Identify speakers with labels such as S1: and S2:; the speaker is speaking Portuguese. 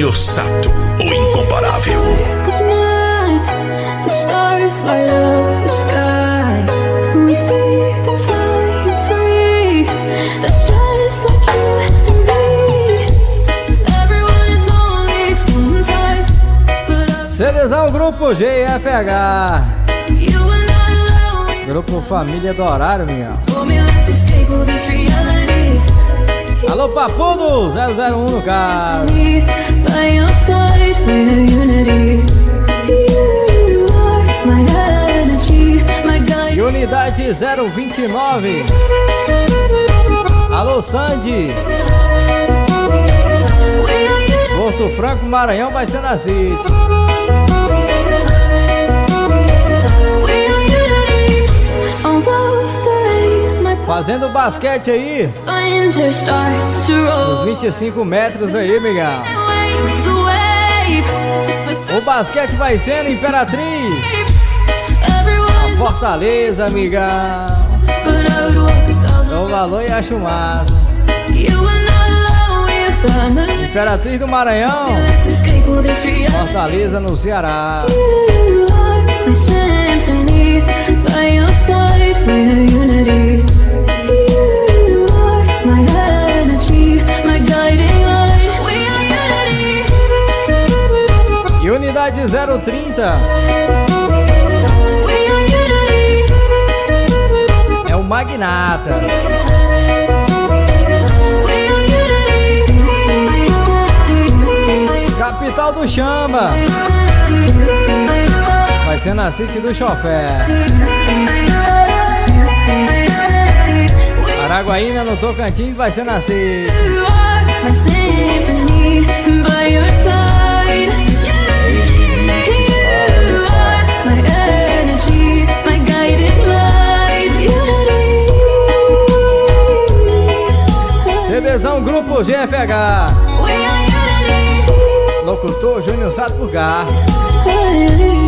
S1: Júnior Sato, o incomparável.
S2: The stars light up the sky. We see them flying free. That's just like you and me. Everyone is lonely sometimes, but
S3: CDzão Grupo GFH.
S2: you and I alone.
S3: Grupo Família do Horário, Miguel.
S2: Hold me, let's escape all this reality.
S3: Alô, Papudo 001 no carro.
S2: By your side, we're unity. You are my energy, my guide.
S3: E unidade 029. Alô, Sandy. Porto Franco, Maranhão, vai ser na City. Fazendo basquete aí. Nos 25 metros aí, Miguel. O basquete vai ser na Imperatriz. A Fortaleza, Miguel. Dou valor e acho massa. Imperatriz do Maranhão. Fortaleza no Ceará. E unidade 030 é o Magnata. Capital do Chamba. Vai ser na City do Chofé. Araguaína no Tocantins vai ser na City. CDzão Grupo GFH. Locutor Júnior Sato Purgar.